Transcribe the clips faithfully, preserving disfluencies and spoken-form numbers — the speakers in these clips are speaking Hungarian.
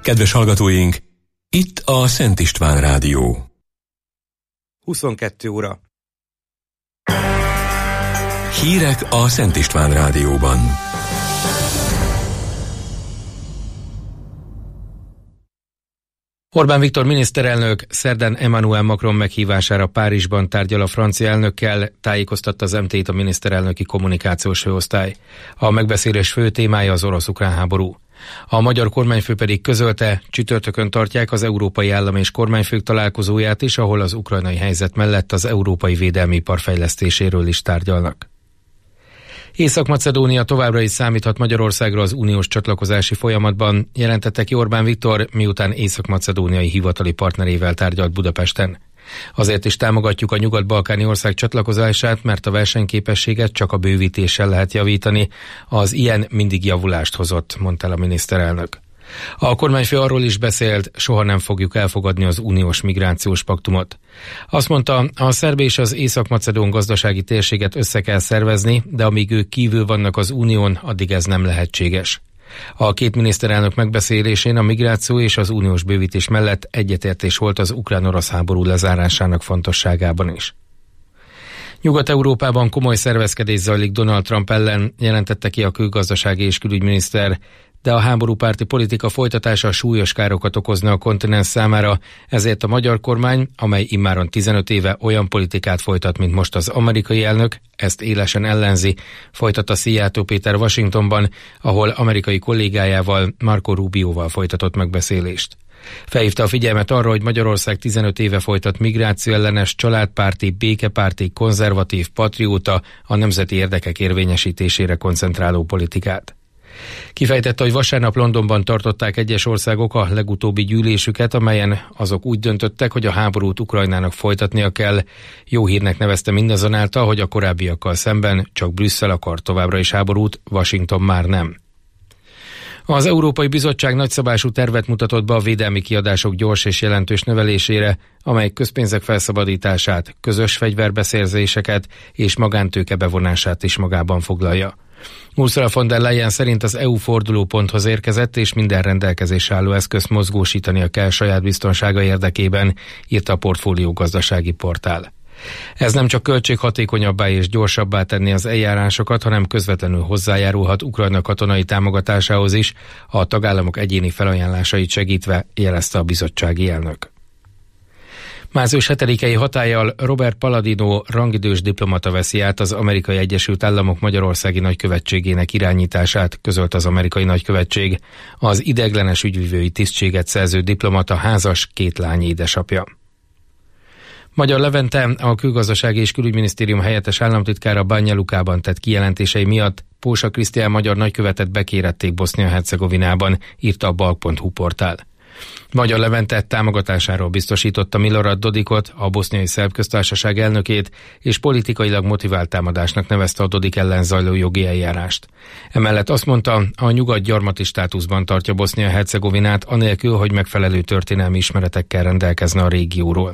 Kedves hallgatóink, itt a Szent István Rádió. huszonkettő óra. Hírek a Szent István Rádióban. Orbán Viktor miniszterelnök szerdán Emmanuel Macron meghívására Párizsban tárgyal a francia elnökkel, tájékoztatta az em té t a miniszterelnöki kommunikációs főosztály. A megbeszélés fő témája az orosz-ukrán háború. A magyar kormányfő pedig közölte, csütörtökön tartják az európai állam és kormányfők találkozóját is, ahol az ukrajnai helyzet mellett az európai védelmi ipar fejlesztéséről is tárgyalnak. Észak-Macedónia továbbra is számíthat Magyarországra az uniós csatlakozási folyamatban, jelentette ki Orbán Viktor, miután észak-macedóniai hivatali partnerével tárgyalt Budapesten. Azért is támogatjuk a nyugat-balkáni ország csatlakozását, mert a versenyképességet csak a bővítéssel lehet javítani. Az ilyen mindig javulást hozott, mondta el a miniszterelnök. A kormányfő arról is beszélt, soha nem fogjuk elfogadni az uniós migrációs paktumot. Azt mondta, a szerb és az észak-macedón gazdasági térséget össze kell szervezni, de amíg ők kívül vannak az unión, addig ez nem lehetséges. A két miniszterelnök megbeszélésén a migráció és az uniós bővítés mellett egyetértés volt az ukrán-orosz háború lezárásának fontosságában is. Nyugat-Európában komoly szervezkedés zajlik Donald Trump ellen, jelentette ki a külgazdasági és külügyminiszter, de a háborúpárti politika folytatása súlyos károkat okozna a kontinens számára, ezért a magyar kormány, amely immáron tizenöt éve olyan politikát folytat, mint most az amerikai elnök, ezt élesen ellenzi, folytatta Szijjártó Péter Washingtonban, ahol amerikai kollégájával, Marco Rubioval folytatott megbeszélést. Felhívta a figyelmet arra, hogy Magyarország tizenöt éve folytat migrációellenes, családpárti, békepárti, konzervatív, patrióta, a nemzeti érdekek érvényesítésére koncentráló politikát. Kifejtette, hogy vasárnap Londonban tartották egyes országok a legutóbbi gyűlésüket, amelyen azok úgy döntöttek, hogy a háborút Ukrajnának folytatnia kell. Jó hírnek nevezte mindazonáltal, hogy a korábbiakkal szemben csak Brüsszel akar továbbra is háborút, Washington már nem. Az Európai Bizottság nagyszabású tervet mutatott be a védelmi kiadások gyors és jelentős növelésére, amely közpénzek felszabadítását, közös fegyverbeszerzéseket és magántőke bevonását is magában foglalja. Ursula von der Leyen szerint az é u fordulóponthoz érkezett, és minden rendelkezésre álló eszközt mozgósítania kell saját biztonsága érdekében, írta a Portfólió gazdasági portál. Ez nem csak költséghatékonyabbá és gyorsabbá tenni az eljárásokat, hanem közvetlenül hozzájárulhat Ukrajna katonai támogatásához is, a tagállamok egyéni felajánlásait segítve, jelezte a bizottsági elnök. március hetedikei hatállyal Robert Palladino rangidős diplomata veszi át az Amerikai Egyesült Államok Magyarországi Nagykövetségének irányítását, közölt az amerikai nagykövetség. Az ideiglenes ügyvivői tisztséget szerző diplomata házas, két lány édesapja. Magyar Levente, a Külgazdasági és Külügyminisztérium helyettes államtitkára Banja Lukában tett kijelentései miatt Pósa Krisztián magyar nagykövetet bekérették Bosznia-Hercegovinában, írta a balg pont hu portál. Magyar Levente támogatásáról biztosította Milorad Dodikot, a boszniai szerb köztársaság elnökét, és politikailag motivált támadásnak nevezte a Dodik ellen zajló jogi eljárást. Emellett azt mondta, a nyugat gyarmati státuszban tartja Bosznia-Hercegovinát, anélkül, hogy megfelelő történelmi ismeretekkel rendelkezne a régióról.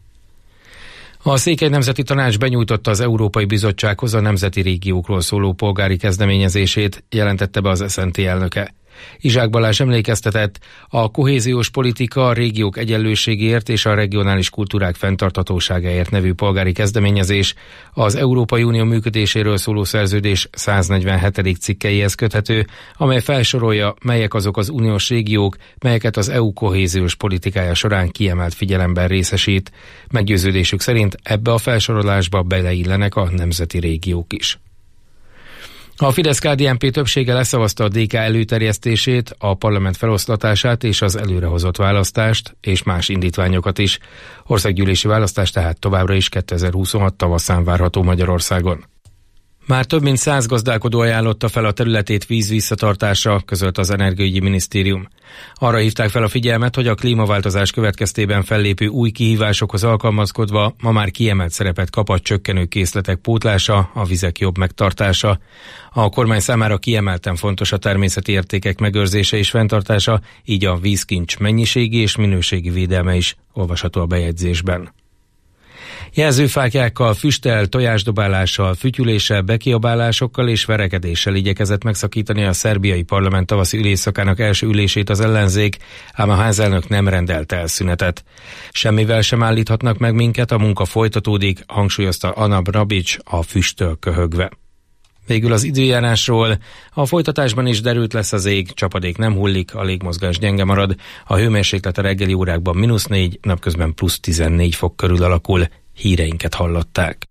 A Székely Nemzeti Tanács benyújtotta az Európai Bizottsághoz a nemzeti régiókról szóló polgári kezdeményezését, jelentette be az es en té elnöke. Izsák Balázs emlékeztetett, a kohéziós politika a régiók egyenlőségéért és a regionális kultúrák fenntarthatóságáért nevű polgári kezdeményezés az Európai Unió működéséről szóló szerződés száznegyvenhetedik cikkeihez köthető, amely felsorolja, melyek azok az uniós régiók, melyeket az é u kohéziós politikája során kiemelt figyelemben részesít. Meggyőződésük szerint ebbe a felsorolásba beleillenek a nemzeti régiók is. A Fidesz-ká dé en pé többsége leszavazta a dé ká előterjesztését, a parlament feloszlatását és az előrehozott választást, és más indítványokat is. Országgyűlési választás tehát továbbra is kétezer-huszonhat tavaszán várható Magyarországon. Már több mint száz gazdálkodó ajánlotta fel a területét víz visszatartásra, közölt az Energiaügyi Minisztérium. Arra hívták fel a figyelmet, hogy a klímaváltozás következtében fellépő új kihívásokhoz alkalmazkodva ma már kiemelt szerepet kap a csökkenő készletek pótlása, a vizek jobb megtartása. A kormány számára kiemelten fontos a természeti értékek megőrzése és fenntartása, így a vízkincs mennyiségi és minőségi védelme is olvasható a bejegyzésben. Jelzőfáklyákkal, füsttel, tojásdobálással, fütyüléssel, bekiabálásokkal és verekedéssel igyekezett megszakítani a szerbiai parlament tavaszi ülésszakának első ülését az ellenzék, ám a házelnök nem rendelt el szünetet. Semmivel sem állíthatnak meg minket, a munka folytatódik, hangsúlyozta Ana Brnabić a füsttől köhögve. Végül az időjárásról. A folytatásban is derült lesz az ég, csapadék nem hullik, a légmozgás gyenge marad, a hőmérséklet a reggeli órákban mínusz négy, napközben plusz tizennégy fok körül alakul. Híreinket hallották.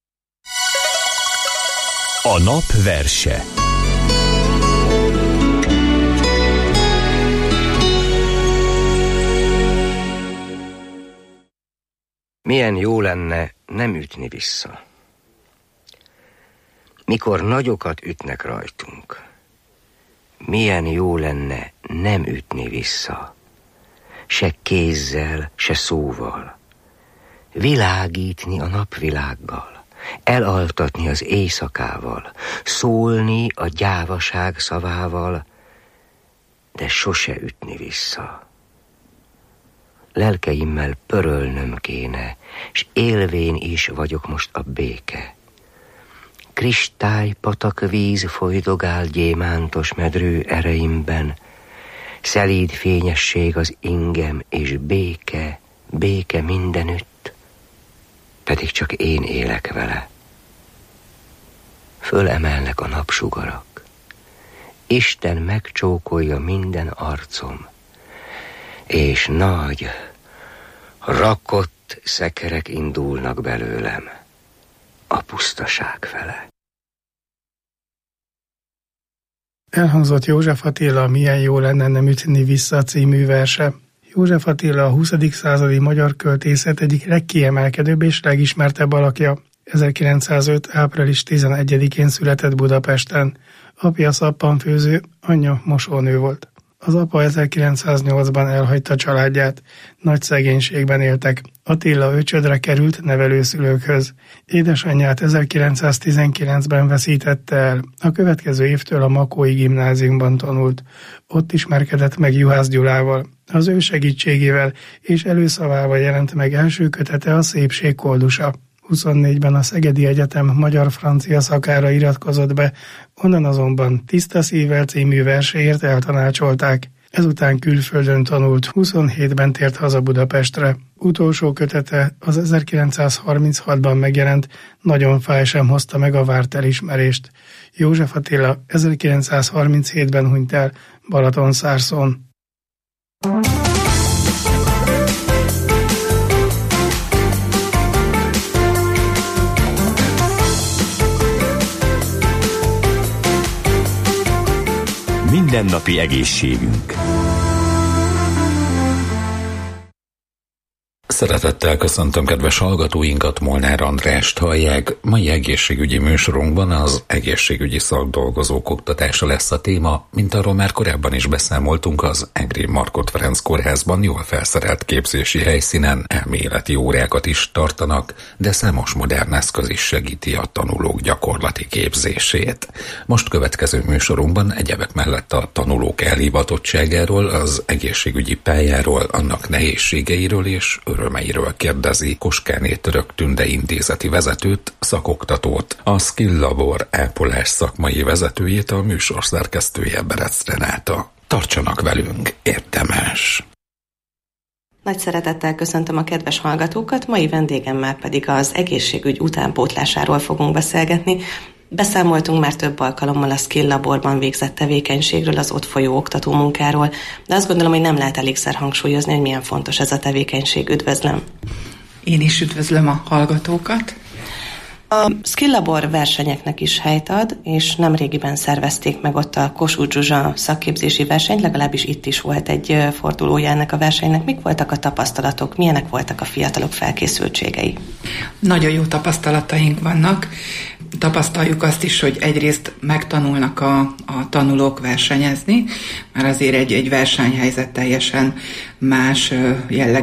A nap verse. Milyen jó lenne nem ütni vissza. Mikor nagyokat ütnek rajtunk, milyen jó lenne nem ütni vissza. Se kézzel, se szóval. Világítni a napvilággal, elaltatni az éjszakával, szólni a gyávaság szavával, de sose ütni vissza. Lelkeimmel pörölnöm kéne, s élvén is vagyok most a béke. Kristály, patak, víz folydogál gyémántos medrő ereimben, szelíd fényesség az ingem, és béke, béke mindenütt, pedig csak én élek vele. Fölemelnek a napsugarak, Isten megcsókolja minden arcom, és nagy, rakott szekerek indulnak belőlem a pusztaság fele. Elhangzott József Attila Milyen jó lenne nem ütni vissza című verse. József Attila a huszadik századi magyar költészet egyik legkiemelkedőbb és legismertebb alakja. ezerkilencszázöt. április tizenegyedikén született Budapesten. Apja szappanfőző, anyja mosónő volt. Az apa ezerkilencszáznyolcban elhagyta családját. Nagy szegénységben éltek. Attila öcsödre került nevelőszülőkhöz. Édesanyját ezerkilencszáztizenkilencben veszítette el. A következő évtől a Makói gimnáziumban tanult. Ott ismerkedett meg Juhász Gyulával. Az ő segítségével és előszavával jelent meg első kötete a Szépség koldusa. huszonnégyben a Szegedi Egyetem magyar-francia szakára iratkozott be, onnan azonban Tiszta szívvel című verséért eltanácsolták. Ezután külföldön tanult, huszonhétben tért haza Budapestre. Utolsó kötete az ezerkilencszázharminchatban megjelent Nagyon fáj sem hozta meg a várt elismerést. József Attila ezerkilencszázharminchétben hunyt el Balatonszárszón. Mindennapi egészségünk. Szeretettel köszöntöm kedves hallgatóinkat, Molnár Andrást hallják. Mai egészségügyi műsorunkban az egészségügyi szakdolgozók oktatása lesz a téma, mint arról már korábban is beszámoltunk, az Egri Markhot Ferenc kórházban jól felszerelt képzési helyszínen elméleti órákat is tartanak, de számos modern eszköz is segíti a tanulók gyakorlati képzését. Most következő műsorunkban egyebek mellett a tanulók elhivatottságáról, az egészségügyi pályáról, annak nehézségeiről és örömeiről kérdezi Koskáné Török Tünde intézeti vezetőt, szakoktatót, a Skill Labor ápolás szakmai vezetőjét, a műsor szerkesztője Berec Renáta. Tartsanak velünk, érdemes! Nagy szeretettel köszöntöm a kedves hallgatókat, mai vendégemmel pedig az egészségügy utánpótlásáról fogunk beszélgetni. Beszámoltunk már több alkalommal a Skill Laborban végzett tevékenységről, az ott folyó oktató munkáról, de azt gondolom, hogy nem lehet elégszer hangsúlyozni, hogy milyen fontos ez a tevékenység. Üdvözlöm! Én is üdvözlöm a hallgatókat! A Skill Labor versenyeknek is helyt ad, és nemrégiben szervezték meg ott a Kossuth Zsuzsa szakképzési versenyt, legalábbis itt is volt egy fordulója ennek a versenynek. Mik voltak a tapasztalatok, milyenek voltak a fiatalok felkészültségei? Nagyon jó tapasztalataink vannak. Tapasztaljuk azt is, hogy egyrészt megtanulnak a, a tanulók versenyezni, mert azért egy, egy versenyhelyzet teljesen más jellegű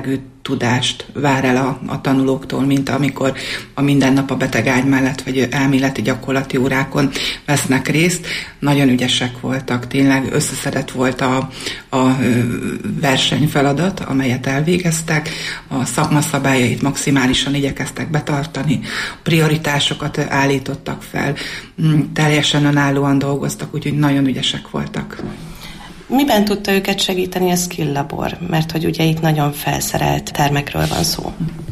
tudást vár el a, a tanulóktól, mint amikor a minden nap a betegágy mellett vagy elméleti gyakorlati órákon vesznek részt. Nagyon ügyesek voltak, tényleg összeszedett volt a, a versenyfeladat, amelyet elvégeztek, a szakma szabályait maximálisan igyekeztek betartani, prioritásokat állítottak fel, teljesen önállóan dolgoztak, úgyhogy nagyon ügyesek voltak. Miben tudta őket segíteni a Skill Labor? Mert hogy ugye itt nagyon felszerelt termekről van szó.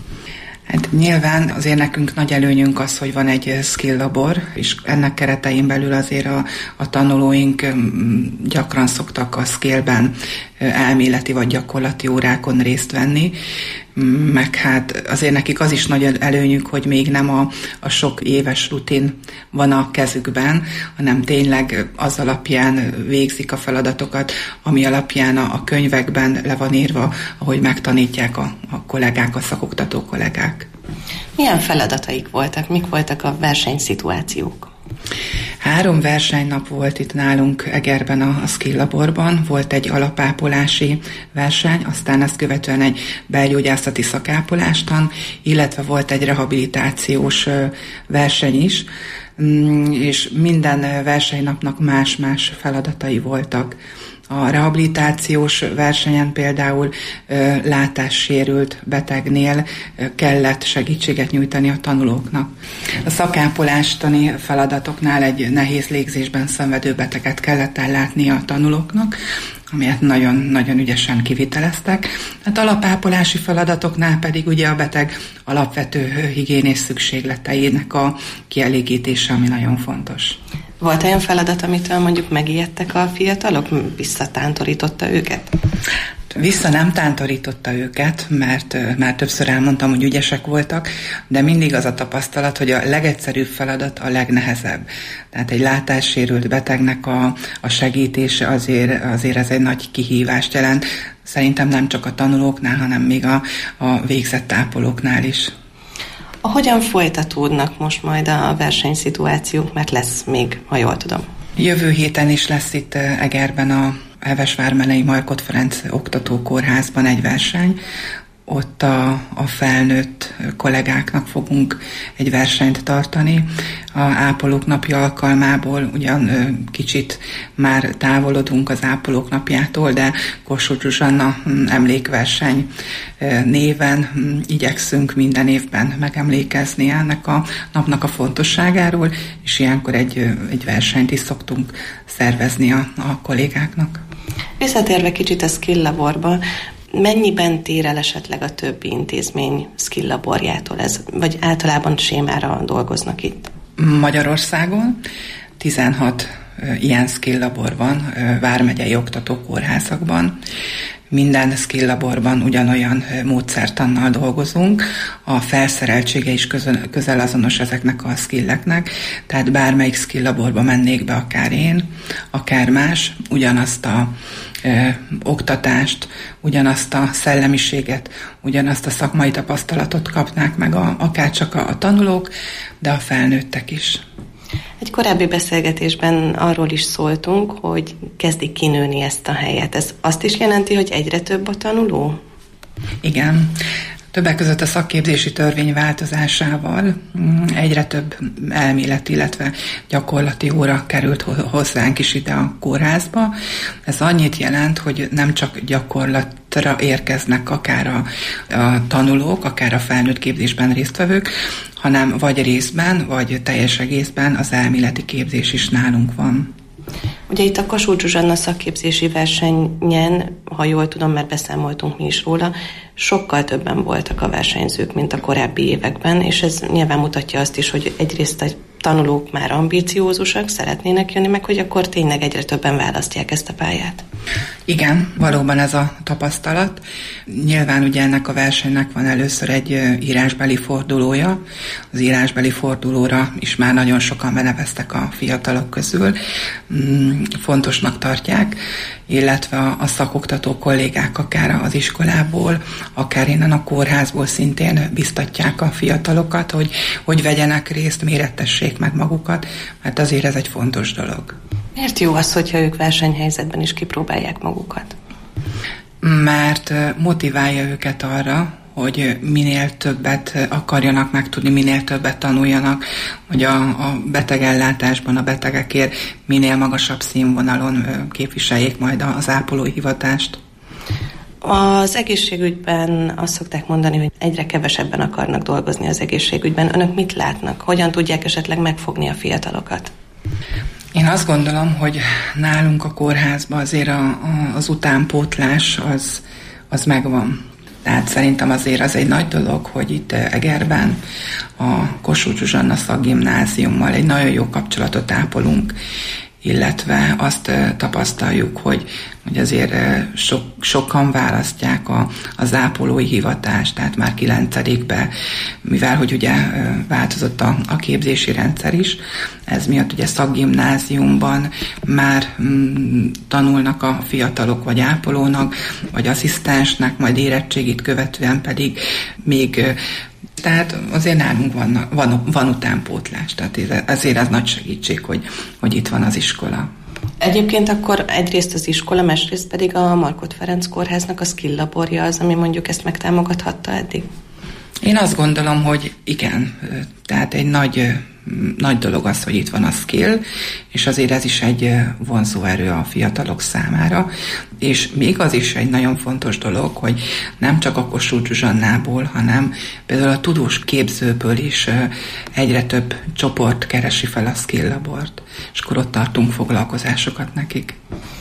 Hát nyilván azért nekünk nagy előnyünk az, hogy van egy Skill Labor, és ennek keretein belül azért a, a tanulóink gyakran szoktak a Skillben elméleti vagy gyakorlati órákon részt venni, meg hát azért nekik az is nagy előnyük, hogy még nem a, a sok éves rutin van a kezükben, hanem tényleg az alapján végzik a feladatokat, ami alapján a, a könyvekben le van írva, ahogy megtanítják a, a kollégák, a szakoktató kollégák. Milyen feladataik voltak? Mik voltak a versenyszituációk? Három versenynap volt itt nálunk Egerben a, a Skill Laborban. Volt egy alapápolási verseny, aztán ezt követően egy belgyógyászati szakápolástan, illetve volt egy rehabilitációs verseny is, és minden versenynapnak más-más feladatai voltak. A rehabilitációs versenyen például ö, látássérült betegnél ö, kellett segítséget nyújtani a tanulóknak. A szakápolástani feladatoknál egy nehéz légzésben szenvedő beteget kellett ellátni a tanulóknak, amelyet nagyon-nagyon ügyesen kiviteleztek. Hát alapápolási feladatoknál pedig ugye a beteg alapvető higiénés szükségleteinek a kielégítése, ami nagyon fontos. Volt olyan feladat, amitől mondjuk megijedtek a fiatalok? Visszatántorította őket? Vissza nem tántorította őket, mert már többször elmondtam, hogy ügyesek voltak, de mindig az a tapasztalat, hogy a legegyszerűbb feladat a legnehezebb. Tehát egy látássérült betegnek a, a segítése azért, azért ez egy nagy kihívást jelent. Szerintem nem csak a tanulóknál, hanem még a, a végzett ápolóknál is. Hogyan folytatódnak most majd a versenyszituációk, mert lesz még, ha jól tudom? Jövő héten is lesz itt Egerben a Hevesvármelei Markhot Ferenc Oktatókórházban egy verseny. Ott a, a felnőtt kollégáknak fogunk egy versenyt tartani. A ápolók napja alkalmából ugyan kicsit már távolodunk az ápolók napjától, de Kossuth Zsuzsanna emlékverseny néven igyekszünk minden évben megemlékezni ennek a napnak a fontosságáról, és ilyenkor egy, egy versenyt is szoktunk szervezni a, a kollégáknak. Visszatérve kicsit a Skill Laborba, mennyiben tér el esetleg a többi intézmény Skill Laborjától, ez, vagy általában sémára dolgoznak itt? Magyarországon tizenhat ilyen Skill Labor van vármegyei oktatókórházakban. Minden Skill Laborban ugyanolyan módszertannal dolgozunk, a felszereltsége is közel, közel azonos ezeknek a skilleknek, tehát bármelyik Skill Laborba mennék be, akár én, akár más, ugyanazt a ö, oktatást, ugyanazt a szellemiséget, ugyanazt a szakmai tapasztalatot kapnák meg a, akár csak a, a tanulók, de a felnőttek is. Egy korábbi beszélgetésben arról is szóltunk, hogy kezdik kinőni ezt a helyet. Ez azt is jelenti, hogy egyre több a tanuló? Igen. Többek között a szakképzési törvény változásával egyre több elmélet, illetve gyakorlati óra került hozzánk is ide a kórházba. Ez annyit jelent, hogy nem csak gyakorlatra érkeznek akár a, a tanulók, akár a felnőtt képzésben résztvevők, hanem vagy részben, vagy teljes egészben az elméleti képzés is nálunk van. Ugye itt a Kossuth Zsuzsanna szakképzési versenyen, ha jól tudom, mert beszámoltunk mi is róla, sokkal többen voltak a versenyzők, mint a korábbi években, és ez nyilván mutatja azt is, hogy egyrészt a tanulók már ambiciózusak, szeretnének jönni, meg hogy akkor tényleg egyre többen választják ezt a pályát. Igen, valóban ez a tapasztalat. Nyilván ugye ennek a versenynek van először egy írásbeli fordulója. Az írásbeli fordulóra is már nagyon sokan beneveztek a fiatalok közül. Fontosnak tartják, illetve a szakoktató kollégák akár az iskolából, akár innen a kórházból szintén biztatják a fiatalokat, hogy, hogy vegyenek részt, mérettessék meg magukat, mert azért ez egy fontos dolog. Miért jó az, hogyha ők versenyhelyzetben is kipróbálják magukat? Mert motiválja őket arra, hogy minél többet akarjanak megtudni, minél többet tanuljanak, hogy a, a betegellátásban a betegekért minél magasabb színvonalon képviseljék majd az ápolói hivatást. Az egészségügyben azt szokták mondani, hogy egyre kevesebben akarnak dolgozni az egészségügyben. Önök mit látnak? Hogyan tudják esetleg megfogni a fiatalokat? Én azt gondolom, hogy nálunk a kórházban azért a, a, az utánpótlás az, az megvan. Tehát szerintem azért az egy nagy dolog, hogy itt Egerben a Kossuth Zsuzsanna szakgimnáziummal egy nagyon jó kapcsolatot ápolunk, illetve azt tapasztaljuk, hogy, hogy azért sok, sokan választják a, az ápolói hivatást, tehát már kilencedikbe, mivel hogy ugye változott a, a képzési rendszer is, ez miatt ugye szakgimnáziumban már mm, tanulnak a fiatalok, vagy ápolónak, vagy asszisztensnek, majd érettségit követően pedig még. Tehát azért nálunk van, van, van utánpótlás, tehát azért ez nagy segítség, hogy, hogy itt van az iskola. Egyébként akkor egyrészt az iskola, másrészt pedig a Markhot Ferenc kórháznak a skill laborja az, ami mondjuk ezt megtámogathatta eddig? Én azt gondolom, hogy igen, tehát egy nagy, nagy dolog az, hogy itt van a skill, és azért ez is egy vonzóerő a fiatalok számára, és még az is egy nagyon fontos dolog, hogy nem csak a Kossuth Zsuzsannából, hanem például a tudós képzőből is egyre több csoport keresi fel a skill labort, és akkor ott tartunk foglalkozásokat nekik.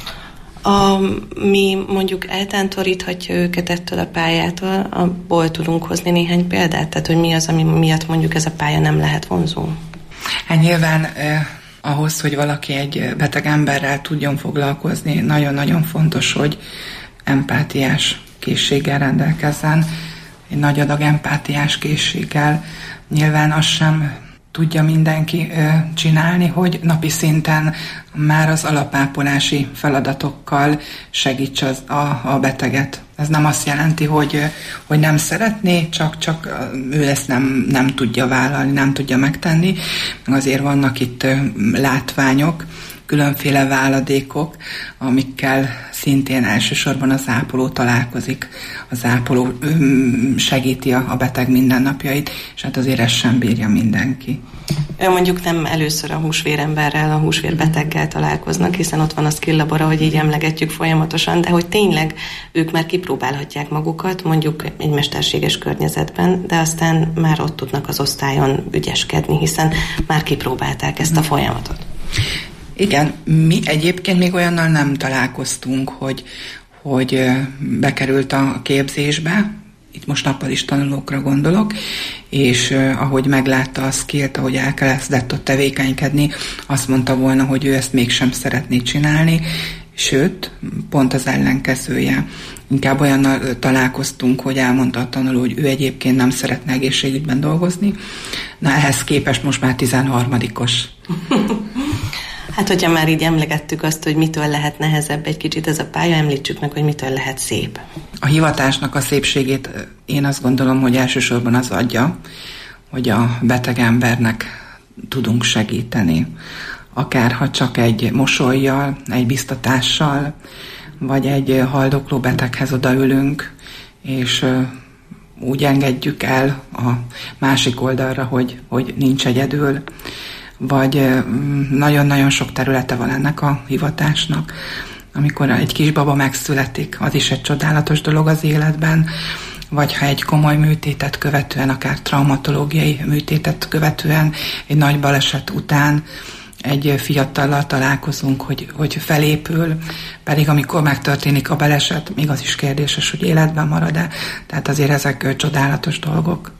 Ami mondjuk eltántoríthatja őket ettől a pályától, abból tudunk hozni néhány példát? Tehát, hogy mi az, ami miatt mondjuk ez a pálya nem lehet vonzó? Hát nyilván eh, ahhoz, hogy valaki egy beteg emberrel tudjon foglalkozni, nagyon-nagyon fontos, hogy empátiás készséggel rendelkezzen, egy nagy adag empátiás készséggel. Nyilván azt sem tudja mindenki ö, csinálni, hogy napi szinten már az alapápolási feladatokkal segíts az, a, a beteget. Ez nem azt jelenti, hogy, hogy nem szeretné, csak, csak ő ezt nem, nem tudja vállalni, nem tudja megtenni. Azért vannak itt látványok, különféle váladékok, amikkel szintén elsősorban az ápoló találkozik. Az ápoló segíti a beteg mindennapjait, és hát azért ezt sem bírja mindenki. Ő mondjuk nem először a húsvéremberrel, a húsvérbeteggel találkoznak, hiszen ott van a skill labor, ahogy így emlegetjük folyamatosan, de hogy tényleg ők már kipróbálhatják magukat, mondjuk egy mesterséges környezetben, de aztán már ott tudnak az osztályon ügyeskedni, hiszen már kipróbálták ezt a folyamatot. Igen, mi egyébként még olyannal nem találkoztunk, hogy, hogy bekerült a képzésbe, itt most nappal tanulókra gondolok, és uh, ahogy meglátta a skillt, ahogy elkezdett ott tevékenykedni, azt mondta volna, hogy ő ezt mégsem szeretné csinálni, sőt, pont az ellenkezője. Inkább olyannal találkoztunk, hogy elmondta a tanuló, hogy ő egyébként nem szeretne egészségügyben dolgozni. Na, ehhez képest most már tizenharmadikos. Hát, hogyha már így emlegettük azt, hogy mitől lehet nehezebb egy kicsit ez a pálya, említsük meg, hogy mitől lehet szép. A hivatásnak a szépségét én azt gondolom, hogy elsősorban az adja, hogy a beteg embernek tudunk segíteni. Akár ha csak egy mosollyal, egy biztatással, vagy egy haldokló beteghez odaülünk, és úgy engedjük el a másik oldalra, hogy, hogy nincs egyedül, vagy nagyon-nagyon sok területe van ennek a hivatásnak. Amikor egy kisbaba megszületik, az is egy csodálatos dolog az életben, vagy ha egy komoly műtétet követően, akár traumatológiai műtétet követően, egy nagy baleset után egy fiatallal találkozunk, hogy, hogy felépül, pedig amikor megtörténik a baleset, még az is kérdéses, hogy életben marad-e. Tehát azért ezek csodálatos dolgok.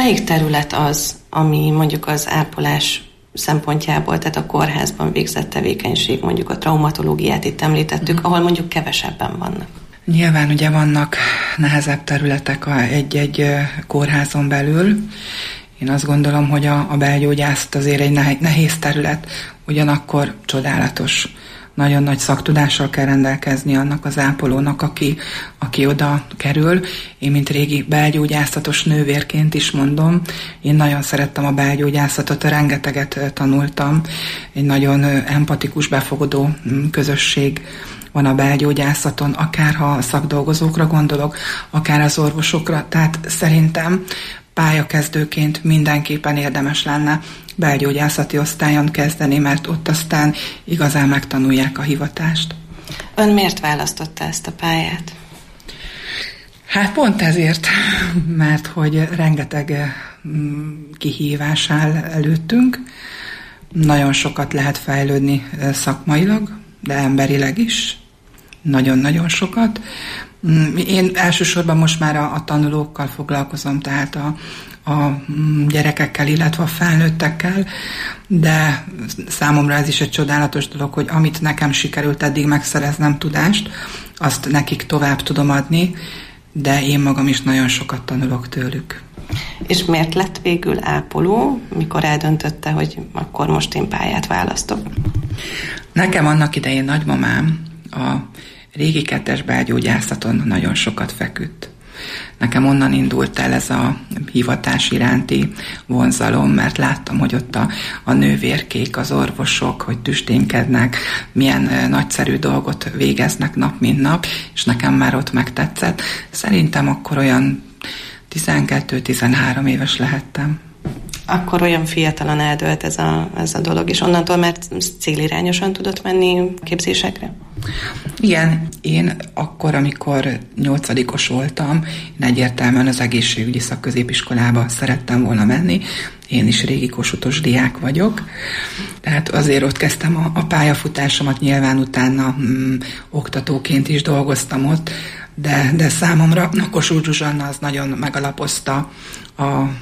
Melyik terület az, ami mondjuk az ápolás szempontjából, tehát a kórházban végzett tevékenység, mondjuk a traumatológiát itt említettük, ahol mondjuk kevesebben vannak? Nyilván ugye vannak nehezebb területek egy-egy kórházon belül. Én azt gondolom, hogy a, a belgyógyászat azért egy nehéz terület, ugyanakkor csodálatos. Nagyon nagy szaktudással kell rendelkezni annak az ápolónak, aki, aki oda kerül. Én, mint régi belgyógyászatos nővérként is mondom, én nagyon szerettem a belgyógyászatot, rengeteget tanultam. Egy nagyon empatikus, befogadó közösség van a belgyógyászaton, akár ha a szakdolgozókra gondolok, akár az orvosokra. Tehát szerintem pályakezdőként mindenképpen érdemes lenne belgyógyászati osztályon kezdeni, mert ott aztán igazán megtanulják a hivatást. Ön miért választotta ezt a pályát? Hát pont ezért, mert hogy rengeteg kihívás áll előttünk, nagyon sokat lehet fejlődni szakmailag, de emberileg is, nagyon-nagyon sokat. Én elsősorban most már a, a tanulókkal foglalkozom, tehát a, a gyerekekkel, illetve a felnőttekkel, de számomra ez is egy csodálatos dolog, hogy amit nekem sikerült eddig megszereznem tudást, azt nekik tovább tudom adni, de én magam is nagyon sokat tanulok tőlük. És miért lett végül ápoló, mikor eldöntötte, hogy akkor most én pályát választok? Nekem annak idején nagymamám a régi kettes belgyógyászaton nagyon sokat feküdt. Nekem onnan indult el ez a hivatás iránti vonzalom, mert láttam, hogy ott a, a nővérkék, az orvosok, hogy tüsténkednek, milyen nagyszerű dolgot végeznek nap, mint nap, és nekem már ott megtetszett. Szerintem akkor olyan tizenkettő-tizenhárom éves lehettem. Akkor olyan fiatalan eldőlt ez a, ez a dolog, és onnantól már célirányosan tudott menni képzésekre? Igen, én akkor, amikor nyolcadikos voltam, én egyértelműen az egészségügyi szakközépiskolába szerettem volna menni. Én is régi kossuthos diák vagyok, tehát azért ott kezdtem a, a pályafutásomat, nyilván utána mm, oktatóként is dolgoztam ott, de, de számomra a Kossuth Zsuzsanna az nagyon megalapozta a,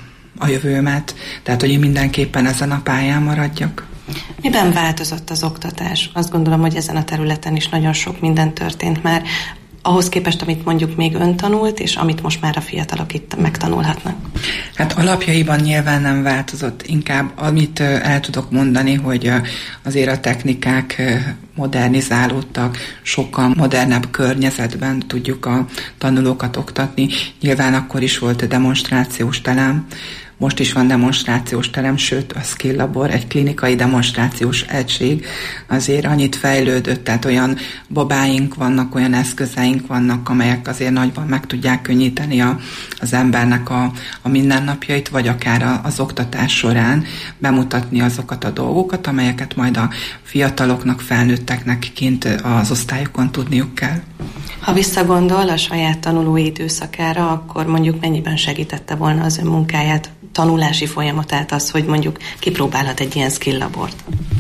a jövőmet, tehát hogy én mindenképpen ezen a pályán maradjak. Miben változott az oktatás? Azt gondolom, hogy ezen a területen is nagyon sok minden történt már, ahhoz képest, amit mondjuk még ön tanult, és amit most már a fiatalok itt megtanulhatnak. Hát alapjaiban nyilván nem változott, inkább amit el tudok mondani, hogy azért a technikák modernizálódtak, sokkal modernebb környezetben tudjuk a tanulókat oktatni. Nyilván akkor is volt demonstrációs terem, most is van demonstrációs terem, sőt a Skill Labor, egy klinikai demonstrációs egység azért annyit fejlődött, tehát olyan babáink vannak, olyan eszközeink vannak, amelyek azért nagyban meg tudják könnyíteni a, az embernek a, a mindennapjait, vagy akár a, az oktatás során bemutatni azokat a dolgokat, amelyeket majd a fiataloknak, felnőtteknek kint az osztályokon tudniuk kell. Ha visszagondol a saját tanulói időszakára, akkor mondjuk mennyiben segítette volna az ön munkáját, tanulási folyamatát az, hogy mondjuk kipróbálhat egy ilyen skill labort?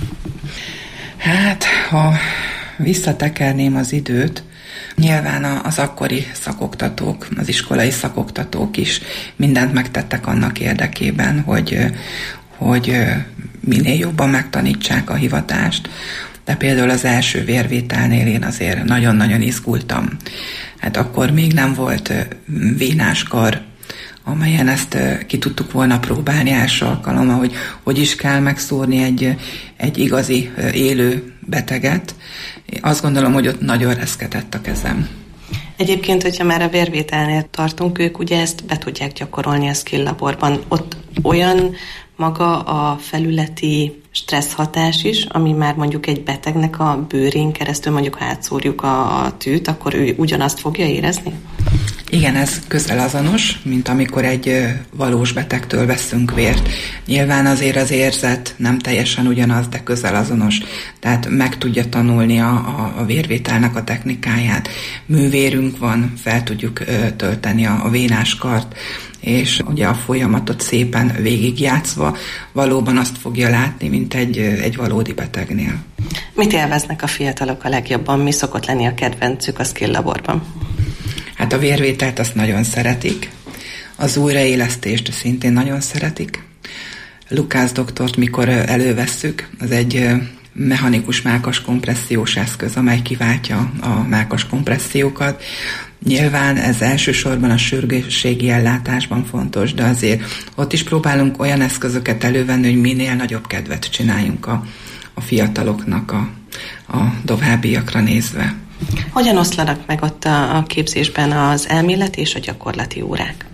Hát, ha visszatekerném az időt, nyilván az akkori szakoktatók, az iskolai szakoktatók is mindent megtettek annak érdekében, hogy, hogy minél jobban megtanítsák a hivatást. De például az első vérvételnél én azért nagyon-nagyon izgultam. Hát akkor még nem volt vénáskar, amelyen ezt ki tudtuk volna próbálni első alkalommal, hogy hogy is kell megszúrni egy, egy igazi élő beteget. Én azt gondolom, hogy ott nagyon reszketett a kezem. Egyébként, hogyha már a vérvételnél tartunk, ők ugye ezt be tudják gyakorolni a Skill Laborban. Ott olyan maga a felületi stressz hatás is, ami már mondjuk egy betegnek a bőrén keresztül, mondjuk ha átszúrjuk a, a tűt, akkor ő ugyanazt fogja érezni? Igen, ez közel azonos, mint amikor egy valós betegtől veszünk vért. Nyilván azért az érzet nem teljesen ugyanaz, de közel azonos. Tehát meg tudja tanulni a, a, a vérvételnek a technikáját. Művérünk van, fel tudjuk ö, tölteni a, a vénáskart, és ugye a folyamatot szépen végigjátszva valóban azt fogja látni, mint egy, egy valódi betegnél. Mit élveznek a fiatalok a legjobban? Mi szokott lenni a kedvencük a Skill Laborban? Hát a vérvételt azt nagyon szeretik. Az újraélesztést szintén nagyon szeretik. Lukács doktort, mikor elővesszük, az egy mechanikus mákas kompressziós eszköz, amely kiváltja a mákas kompressziókat. Nyilván ez elsősorban a sürgősségi ellátásban fontos, de azért ott is próbálunk olyan eszközöket elővenni, hogy minél nagyobb kedvet csináljunk a, a fiataloknak a, a továbbiakra nézve. Hogyan oszlanak meg ott a, a képzésben az elméleti és a gyakorlati órák?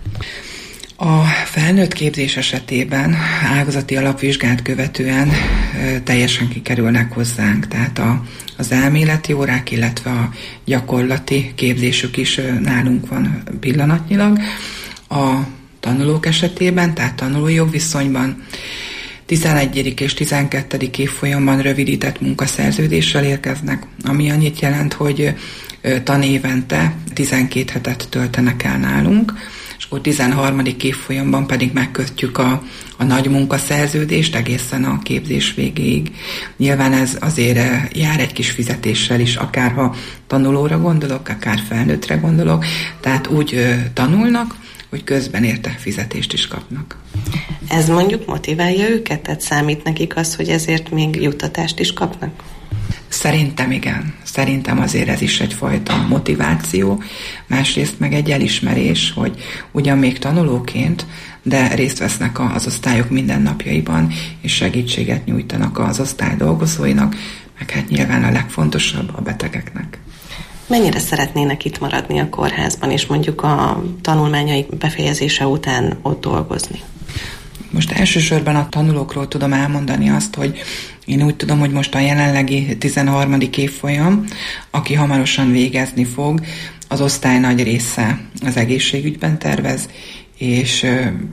A felnőtt képzés esetében ágazati alapvizsgát követően ö, teljesen kikerülnek hozzánk, tehát a, az elméleti órák, illetve a gyakorlati képzésük is ö, nálunk van pillanatnyilag. A tanulók esetében, tehát tanulói jogviszonyban tizenegyedik és tizenkettedik évfolyamban rövidített munkaszerződéssel érkeznek, ami annyit jelent, hogy ö, tanévente tizenkét hetet töltenek el nálunk, és akkor tizenharmadik évfolyamban pedig megkötjük a, a nagy munkaszerződést egészen a képzés végéig. Nyilván ez azért jár egy kis fizetéssel is, akár ha tanulóra gondolok, akár felnőttre gondolok, tehát úgy ö, tanulnak, hogy közben érte fizetést is kapnak. Ez mondjuk motiválja őket? Tehát számít nekik az, hogy ezért még juttatást is kapnak? Szerintem igen. Szerintem azért ez is egyfajta motiváció. Másrészt meg egy elismerés, hogy ugyan még tanulóként, de részt vesznek az osztályok mindennapjaiban, és segítséget nyújtanak az osztály dolgozóinak, meg hát nyilván a legfontosabb a betegeknek. Mennyire szeretnének itt maradni a kórházban, és mondjuk a tanulmányaik befejezése után ott dolgozni? Most elsősorban a tanulókról tudom elmondani azt, hogy én úgy tudom, hogy most a jelenlegi tizenharmadik évfolyam, aki hamarosan végezni fog, az osztály nagy része az egészségügyben tervez, és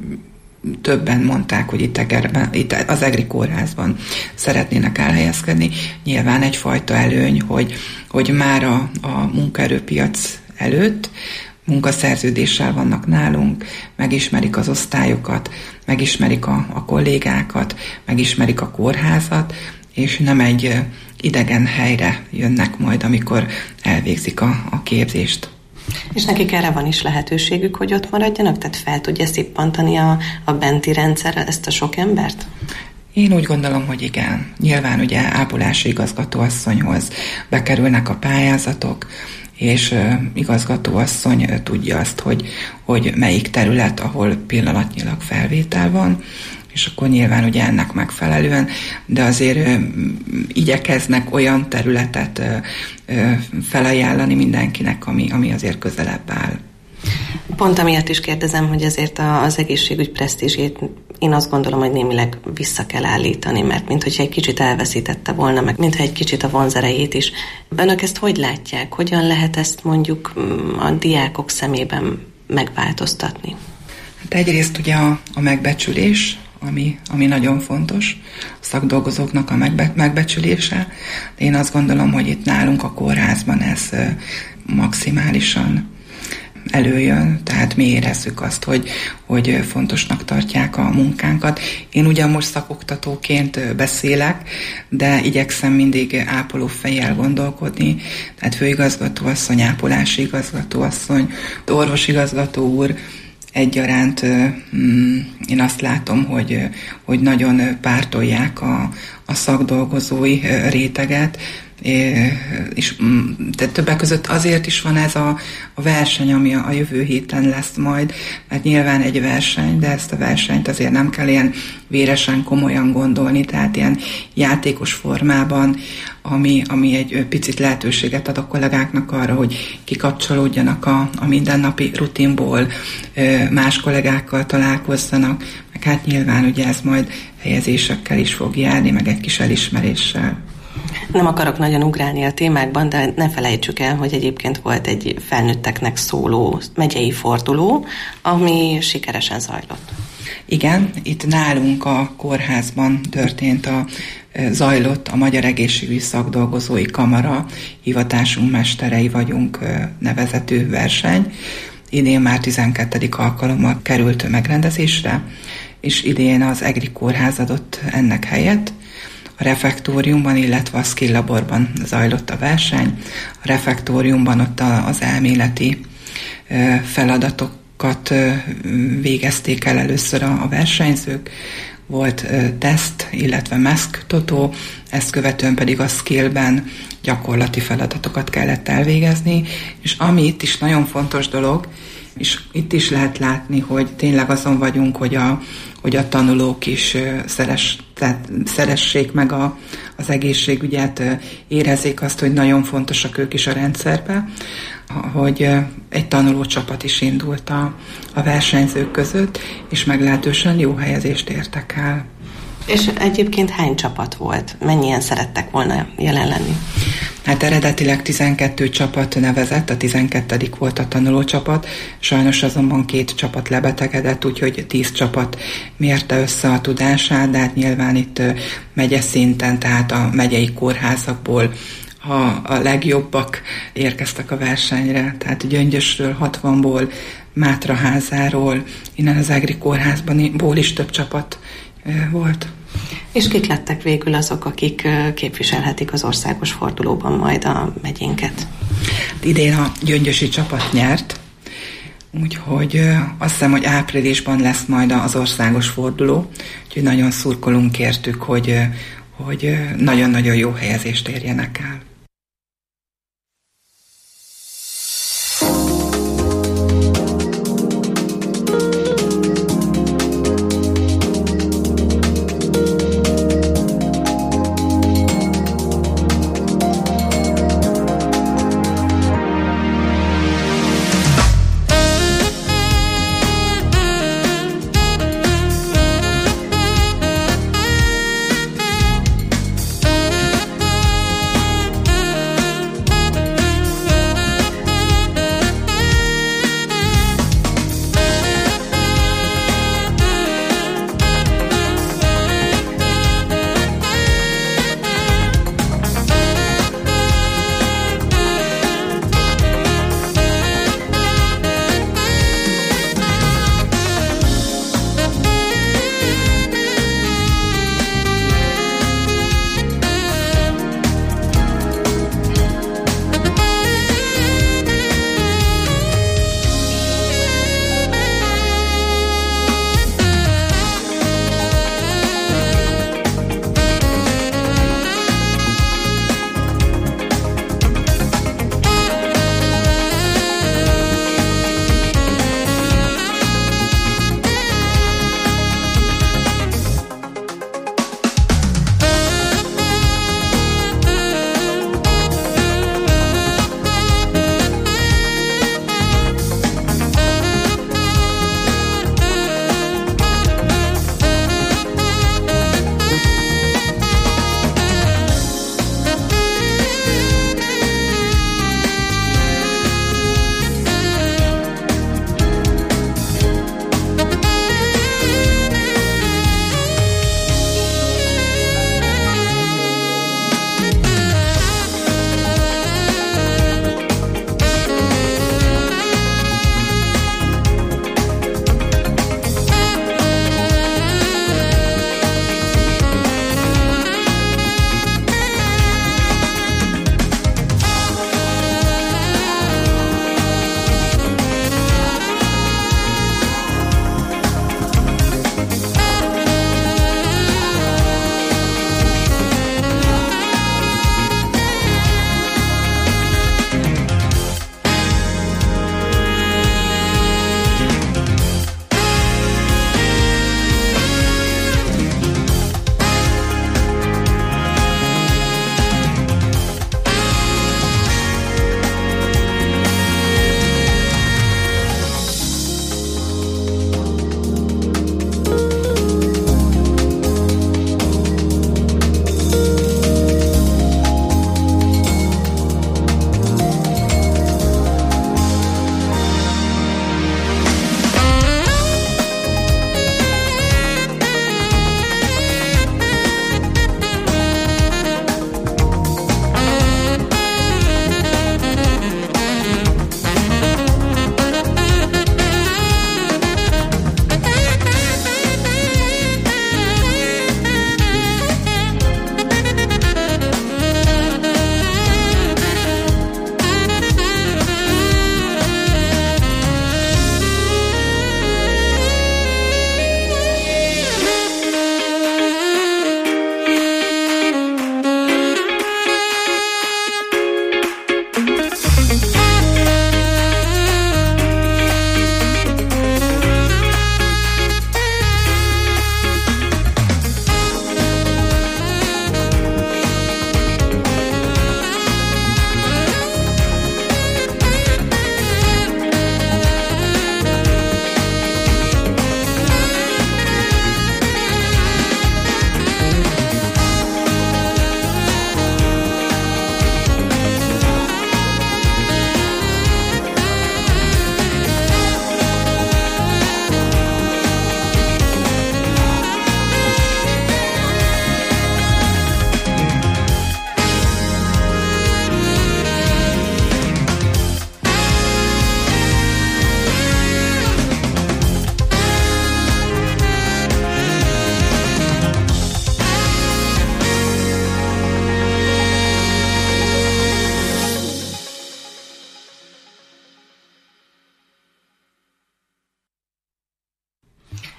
többen mondták, hogy itt, Egerben, itt az EGRI kórházban szeretnének elhelyezkedni. Nyilván egyfajta előny, hogy, hogy már a, a munkaerőpiac előtt munkaszerződéssel vannak nálunk, megismerik az osztályokat, megismerik a, a kollégákat, megismerik a kórházat, és nem egy idegen helyre jönnek majd, amikor elvégzik a, a képzést. És nekik erre van is lehetőségük, hogy ott maradjanak? Tehát fel tudja szippantani a, a benti rendszer ezt a sok embert? Én úgy gondolom, hogy igen. Nyilván ugye ápolási igazgatóasszonyhoz bekerülnek a pályázatok, és uh, igazgatóasszony uh, tudja azt, hogy, hogy melyik terület, ahol pillanatnyilag felvétel van, és akkor nyilván ugye ennek megfelelően, de azért uh, igyekeznek olyan területet uh, uh, felajánlani mindenkinek, ami, ami azért közelebb áll. Pont amiatt is kérdezem, hogy azért az egészségügy presztízsét én azt gondolom, hogy némileg vissza kell állítani, mert minthogyha egy kicsit elveszítette volna, meg mintha egy kicsit a vonzerejét is. Önök ezt hogy látják? Hogyan lehet ezt mondjuk a diákok szemében megváltoztatni? Hát egyrészt ugye a, a megbecsülés, ami, ami nagyon fontos, a szakdolgozóknak a megbe, megbecsülése. De én azt gondolom, hogy itt nálunk a kórházban ez maximálisan előjön, tehát mi érezzük azt, hogy, hogy fontosnak tartják a munkánkat. Én ugyan most szakoktatóként beszélek, de igyekszem mindig ápoló fejjel gondolkodni, tehát főigazgatóasszony, ápolási igazgatóasszony, orvosigazgató úr egyaránt én azt látom, hogy, hogy nagyon pártolják a, a szakdolgozói réteget, és de többek között azért is van ez a, a verseny, ami a, a jövő héten lesz majd, mert nyilván egy verseny, de ezt a versenyt azért nem kell ilyen véresen komolyan gondolni, tehát ilyen játékos formában, ami, ami egy picit lehetőséget ad a kollégáknak arra, hogy kikapcsolódjanak a, a mindennapi rutinból, más kollégákkal találkozzanak, meg hát nyilván ugye ez majd helyezésekkel is fog járni, meg egy kis elismeréssel. Nem akarok nagyon ugrálni a témákban, de ne felejtsük el, hogy egyébként volt egy felnőtteknek szóló megyei forduló, ami sikeresen zajlott. Igen, itt nálunk a kórházban történt a zajlott a Magyar Egészségügyi Szakdolgozói Kamara, hivatásunk mesterei vagyunk nevezetű verseny. Idén már tizenkettedik alkalommal került megrendezésre, és idén az EGRI kórház adott ennek helyet. A refektóriumban, illetve a skill laborban zajlott a verseny. A refektóriumban ott az elméleti feladatok tesztcsapakat végezték el először a versenyzők. Volt teszt, illetve meszktotó, ezt követően pedig a skillben gyakorlati feladatokat kellett elvégezni, és ami itt is nagyon fontos dolog, és itt is lehet látni, hogy tényleg azon vagyunk, hogy a, hogy a tanulók is szeres, tehát szeressék meg a, az egészségügyet, érezzék azt, hogy nagyon fontosak ők is a rendszerbe, hogy egy tanulócsapat is indult a, a versenyzők között, és meglehetősen jó helyezést értek el. És egyébként hány csapat volt? Mennyien szerettek volna jelen lenni? Hát eredetileg tizenkét csapat nevezett, a tizenkettedik volt a tanulócsapat, sajnos azonban két csapat lebetegedett, úgyhogy tíz csapat mérte össze a tudását, de hát nyilván itt megye szinten, tehát a megyei kórházakból a, a legjobbak érkeztek a versenyre, tehát Gyöngyösről, hatvanból, Mátraházáról, innen az Egri kórházból is több csapat volt. És kik lettek végül azok, akik képviselhetik az országos fordulóban majd a megyénket? Idén a gyöngyösi csapat nyert, úgyhogy azt hiszem, hogy áprilisban lesz majd az országos forduló, úgyhogy nagyon szurkolunk értük, hogy, hogy nagyon-nagyon jó helyezést érjenek el.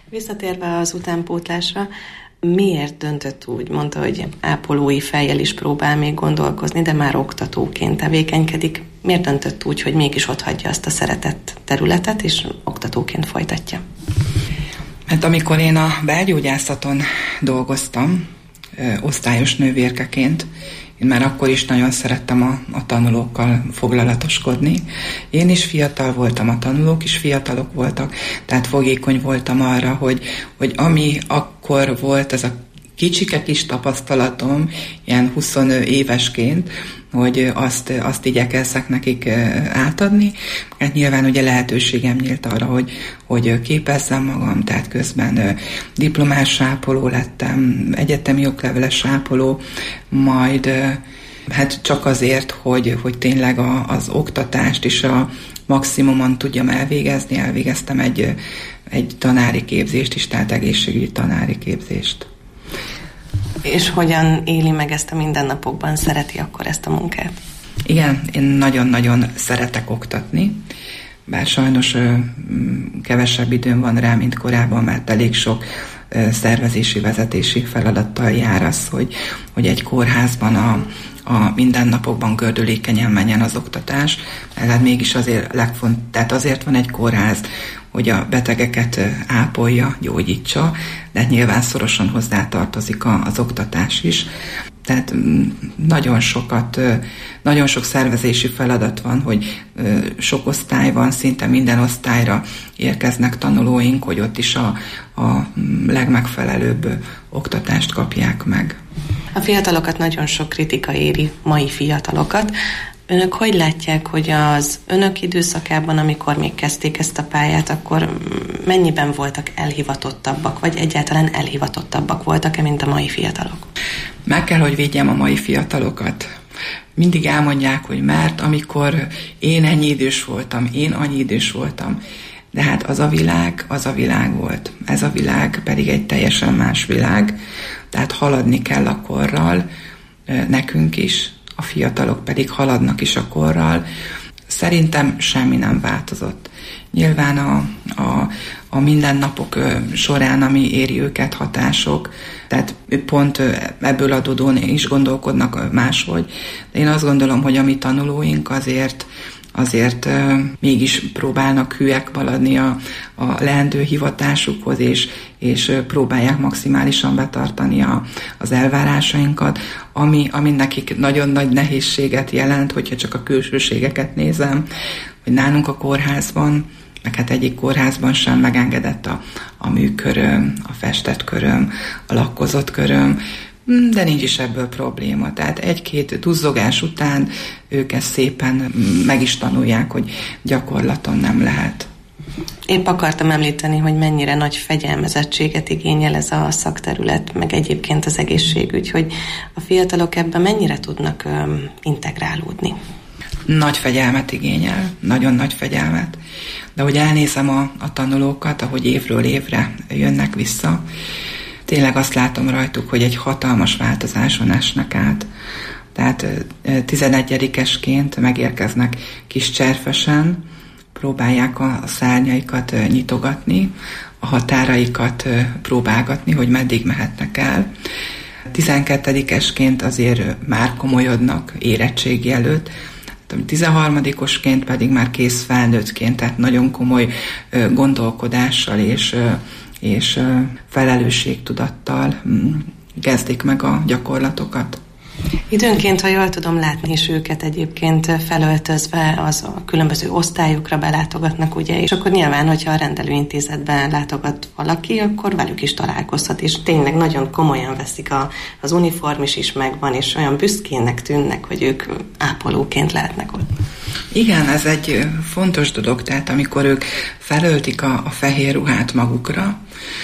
Visszatérve az utánpótlásra, miért döntött úgy? Mondta, hogy ápolói fejjel is próbál még gondolkozni, de már oktatóként tevékenykedik. Miért döntött úgy, hogy mégis otthagyja azt a szeretett területet, és oktatóként folytatja? Hát amikor én a belgyógyászaton dolgoztam, ö, osztályos nővérkeként, én már akkor is nagyon szerettem a, a tanulókkal foglalatoskodni. Én is fiatal voltam, a tanulók is fiatalok voltak, tehát fogékony voltam arra, hogy, hogy ami akkor volt, ez a kicsike kis tapasztalatom, ilyen húsz évesként, hogy azt, azt igyekezzek nekik átadni. Hát nyilván ugye lehetőségem nyílt arra, hogy, hogy képezzem magam, tehát közben diplomás ápoló lettem, egyetemi okleveles ápoló, majd hát csak azért, hogy, hogy tényleg a, az oktatást is a maximumon tudjam elvégezni, elvégeztem egy, egy tanári képzést is, tehát egészségügyi tanári képzést. És hogyan éli meg ezt a mindennapokban? Szereti akkor ezt a munkát? Igen, én nagyon-nagyon szeretek oktatni, bár sajnos ö, kevesebb időm van rá, mint korábban, mert elég sok ö, szervezési, vezetési feladattal jár az, hogy, hogy egy kórházban a, a mindennapokban gördülékenyen menjen az oktatás. Tehát mégis azért legfont, tehát azért van egy kórház, hogy a betegeket ápolja, gyógyítsa, de nyilván szorosan hozzátartozik az oktatás is. Tehát nagyon sokat, nagyon sok szervezési feladat van, hogy sok osztály van, szinte minden osztályra érkeznek tanulóink, hogy ott is a, a legmegfelelőbb oktatást kapják meg. A fiatalokat nagyon sok kritika éri, mai fiatalokat. Önök hogy látják, hogy az önök időszakában, amikor még kezdték ezt a pályát, akkor mennyiben voltak elhivatottabbak, vagy egyáltalán elhivatottabbak voltak-e, mint a mai fiatalok? Meg kell, hogy védjem a mai fiatalokat. Mindig elmondják, hogy mert amikor én ennyi idős voltam, én annyi idős voltam, de hát az a világ, az a világ volt. Ez a világ pedig egy teljesen más világ, tehát haladni kell a korral, nekünk is, a fiatalok pedig haladnak is a korral. Szerintem semmi nem változott. Nyilván a, a, a mindennapok során, ami éri őket, hatások, tehát pont ebből adódóan is gondolkodnak máshogy. De én azt gondolom, hogy a mi tanulóink azért azért uh, mégis próbálnak hűek maradni a, a leendő hivatásukhoz, és, és uh, próbálják maximálisan betartani a, az elvárásainkat, ami, ami nekik nagyon nagy nehézséget jelent, hogyha csak a külsőségeket nézem, hogy nálunk a kórházban, meg hát egyik kórházban sem megengedett a, a műköröm, a festett köröm, a lakkozott köröm, de nincs is ebből probléma. Tehát egy-két duzzogás után ők ezt szépen meg is tanulják, hogy gyakorlaton nem lehet. Épp akartam említeni, hogy mennyire nagy fegyelmezettséget igényel ez a szakterület, meg egyébként az egészségügy, hogy a fiatalok ebben mennyire tudnak um, integrálódni. Nagy fegyelmet igényel, nagyon nagy fegyelmet. De hogy elnézem a, a tanulókat, ahogy évről évre jönnek vissza, tényleg azt látom rajtuk, hogy egy hatalmas változáson esnek át. Tehát tizenegyedikesként megérkeznek kis cserfesen, próbálják a szárnyaikat nyitogatni, a határaikat próbálgatni, hogy meddig mehetnek el. tizenkettedikesként azért már komolyodnak érettségi előtt, tizenharmadikosként pedig már kész felnőttként, tehát nagyon komoly gondolkodással és és felelősségtudattal kezdik meg a gyakorlatokat. Időnként, ha jól tudom látni is őket egyébként felöltözve, az a különböző osztályokra belátogatnak, ugye, és akkor nyilván, hogyha a rendelőintézetben látogat valaki, akkor velük is találkozhat, és tényleg nagyon komolyan veszik a, az uniform is, is megvan, és olyan büszkének tűnnek, hogy ők ápolóként lehetnek ott. Igen, ez egy fontos dolog, tehát amikor ők felöltik a, a fehér ruhát magukra,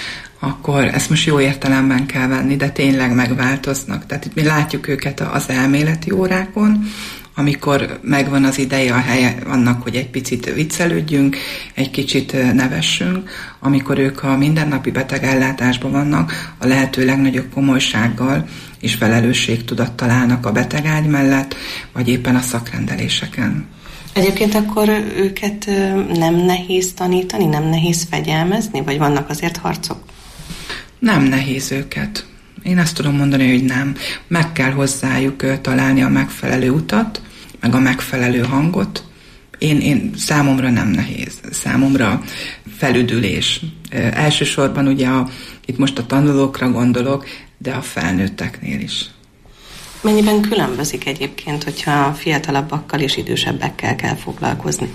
akkor ezt most jó értelemben kell venni, de tényleg megváltoznak. Tehát itt mi látjuk őket az elméleti órákon, amikor megvan az ideje, a helye annak, hogy egy picit viccelődjünk, egy kicsit nevessünk, amikor ők a mindennapi betegellátásban vannak, a lehető legnagyobb komolysággal és felelősségtudattal állnak a betegágy mellett, vagy éppen a szakrendeléseken. Egyébként akkor őket nem nehéz tanítani, nem nehéz fegyelmezni, vagy vannak azért harcok? Nem nehéz őket. Én azt tudom mondani, hogy nem. Meg kell hozzájuk találni a megfelelő utat, meg a megfelelő hangot. Én, én számomra nem nehéz. Számomra felüdülés. Elsősorban ugye a, itt most a tanulókra gondolok, de a felnőtteknél is. Mennyiben különbözik egyébként, hogyha fiatalabbakkal és idősebbekkel kell foglalkozni?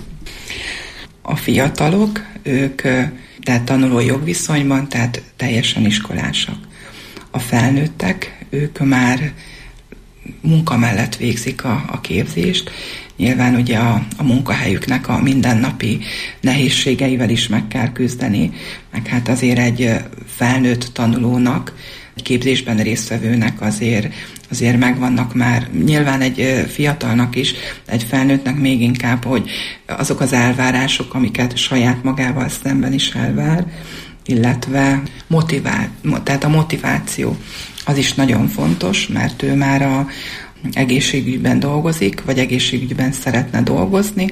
A fiatalok, ők tehát tanuló jogviszonyban, tehát teljesen iskolásak. A felnőttek, ők már munka mellett végzik a, a képzést. Nyilván ugye a, a munkahelyüknek a mindennapi nehézségeivel is meg kell küzdeni, meg hát azért egy felnőtt tanulónak, egy képzésben résztvevőnek azért, azért megvannak már, nyilván egy fiatalnak is, egy felnőttnek még inkább, hogy azok az elvárások, amiket saját magával szemben is elvár, illetve motivál, tehát a motiváció, az is nagyon fontos, mert ő már a egészségügyben dolgozik, vagy egészségügyben szeretne dolgozni,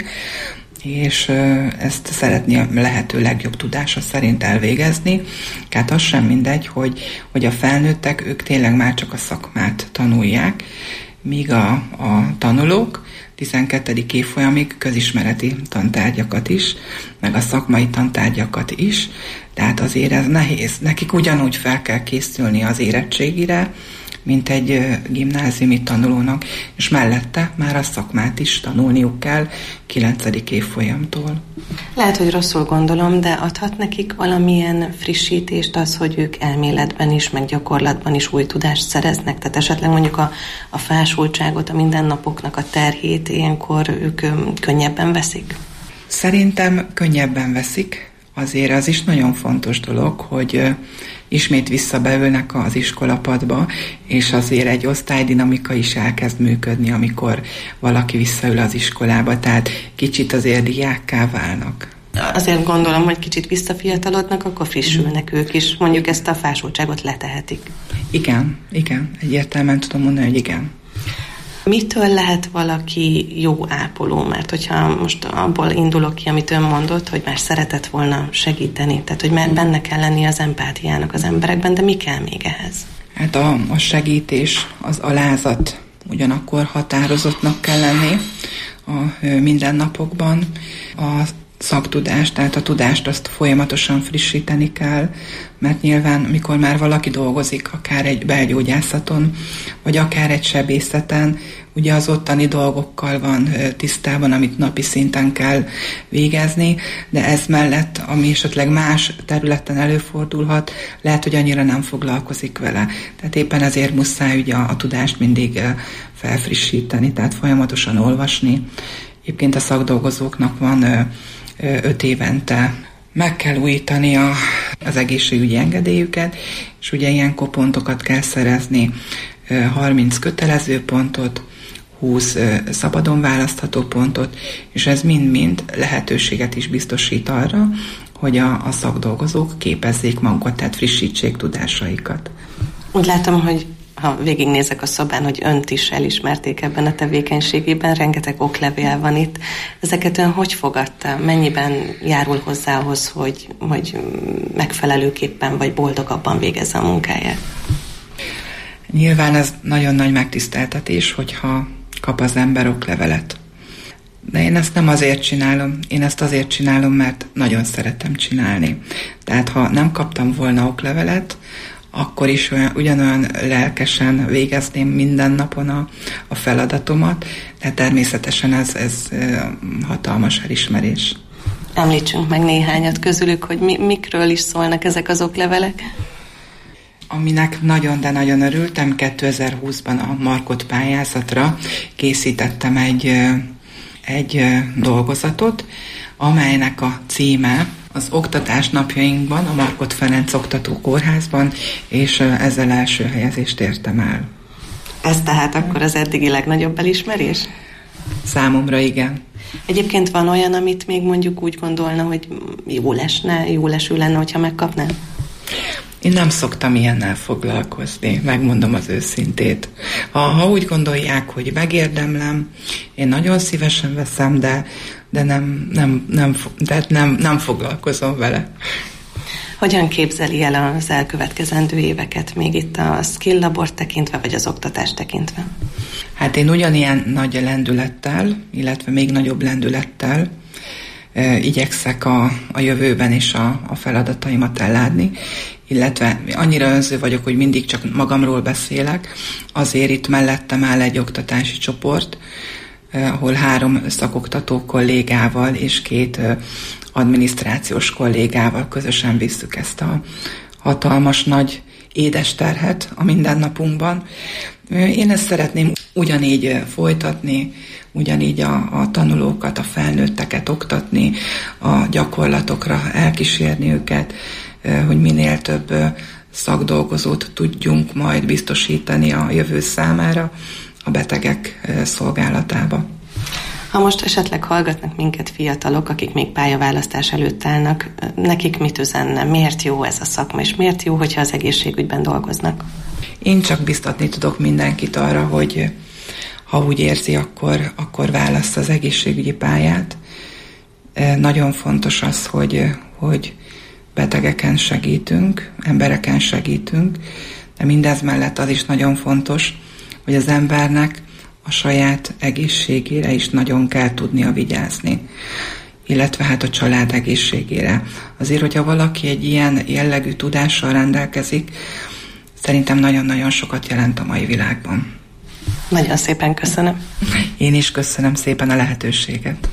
és ezt szeretné a lehető legjobb tudása szerint elvégezni. Tehát az sem mindegy, hogy, hogy a felnőttek, ők tényleg már csak a szakmát tanulják, míg a, a tanulók tizenkettedik évfolyamig közismereti tantárgyakat is, meg a szakmai tantárgyakat is, tehát azért ez nehéz. Nekik ugyanúgy fel kell készülni az érettségire, mint egy gimnáziumi tanulónak, és mellette már a szakmát is tanulniuk kell kilencedik évfolyamtól. Lehet, hogy rosszul gondolom, de adhat nekik valamilyen frissítést az, hogy ők elméletben is, meg gyakorlatban is új tudást szereznek? Tehát esetleg mondjuk a, a fásultságot, a mindennapoknak a terhét ilyenkor ők könnyebben veszik? Szerintem könnyebben veszik. Azért az is nagyon fontos dolog, hogy ismét visszabeülnek az iskolapadba, és azért egy osztálydinamika is elkezd működni, amikor valaki visszaül az iskolába, tehát kicsit azért diákká válnak. Azért gondolom, hogy kicsit visszafiatalodnak, akkor frissülnek ők is, mondjuk ezt a fásultságot letehetik. Igen, igen, egyértelműen tudom mondani, hogy igen. Mitől lehet valaki jó ápoló? Mert hogyha most abból indulok ki, amit ön mondott, hogy már szeretett volna segíteni, tehát hogy benne kell lenni az empátiának az emberekben, de mi kell még ehhez? Hát a, a segítés, az alázat, ugyanakkor határozottnak kell lenni a mindennapokban, a szaktudást, tehát a tudást azt folyamatosan frissíteni kell, mert nyilván, mikor már valaki dolgozik, akár egy belgyógyászaton, vagy akár egy sebészeten, ugye az ottani dolgokkal van tisztában, amit napi szinten kell végezni, de ez mellett, ami esetleg más területen előfordulhat, lehet, hogy annyira nem foglalkozik vele. Tehát éppen ezért muszáj ugye a, a tudást mindig felfrissíteni, tehát folyamatosan olvasni. Egyébként a szakdolgozóknak van öt évente meg kell újítani a, az egészségügyi engedélyüket, és ugye ilyenkor pontokat kell szerezni, harminc kötelező pontot, húsz szabadon választható pontot, és ez mind-mind lehetőséget is biztosít arra, hogy a, a szakdolgozók képezzék magukat, tehát frissítsék tudásaikat. Úgy látom, hogy ha végignézek a szobán, hogy önt is elismerték ebben a tevékenységében, rengeteg oklevél van itt. Ezeket ön hogy fogadta? Mennyiben járul hozzá ahhoz, hogy, hogy megfelelőképpen vagy boldogabban végezze a munkáját? Nyilván ez nagyon nagy megtiszteltetés, hogyha kap az ember oklevelet. De én ezt nem azért csinálom, én ezt azért csinálom, mert nagyon szeretem csinálni. Tehát ha nem kaptam volna oklevelet, akkor is olyan, ugyanolyan lelkesen végezném minden napon a, a feladatomat, de természetesen ez, ez hatalmas elismerés. Említsünk meg néhányat közülük, hogy mi, mikről is szólnak ezek az oklevelek? Aminek nagyon, de nagyon örültem, kétezer-húszban a Markot pályázatra készítettem egy, egy dolgozatot, amelynek a címe az oktatás napjainkban, a Markot Ferenc Oktatókórházban, és ezzel első helyezést értem el. Ez tehát akkor az eddigi legnagyobb elismerés? Számomra igen. Egyébként van olyan, amit még mondjuk úgy gondolna, hogy jó lesne, jó leső lenne, hogyha megkapná? Én nem szoktam ilyennel foglalkozni, megmondom az őszintét. Ha, ha úgy gondolják, hogy megérdemlem, én nagyon szívesen veszem, de, de, nem, nem, nem, de nem, nem foglalkozom vele. Hogyan képzeli el az elkövetkezendő éveket, még itt a Skill Labort tekintve, vagy az oktatást tekintve? Hát én ugyanilyen nagy lendülettel, illetve még nagyobb lendülettel e, igyekszek a, a jövőben is a, a feladataimat ellátni, illetve annyira önző vagyok, hogy mindig csak magamról beszélek, azért itt mellettem áll egy oktatási csoport, eh, ahol három szakoktató kollégával és két eh, adminisztrációs kollégával közösen visszük ezt a hatalmas nagy édes terhet a mindennapunkban. Én ezt szeretném ugyanígy folytatni, ugyanígy a, a tanulókat, a felnőtteket oktatni, a gyakorlatokra elkísérni őket, hogy minél több szakdolgozót tudjunk majd biztosítani a jövő számára a betegek szolgálatába. Ha most esetleg hallgatnak minket fiatalok, akik még pályaválasztás előtt állnak, nekik mit üzenne? Miért jó ez a szakma, és miért jó, hogyha az egészségügyben dolgoznak? Én csak biztatni tudok mindenkit arra, hogy ha úgy érzi, akkor, akkor válassza az egészségügyi pályát. Nagyon fontos az, hogy, hogy betegeken segítünk, embereken segítünk, de mindez mellett az is nagyon fontos, hogy az embernek a saját egészségére is nagyon kell tudnia vigyázni, illetve hát a család egészségére. Azért, hogyha valaki egy ilyen jellegű tudással rendelkezik, szerintem nagyon-nagyon sokat jelent a mai világban. Nagyon szépen köszönöm. Én is köszönöm szépen a lehetőséget.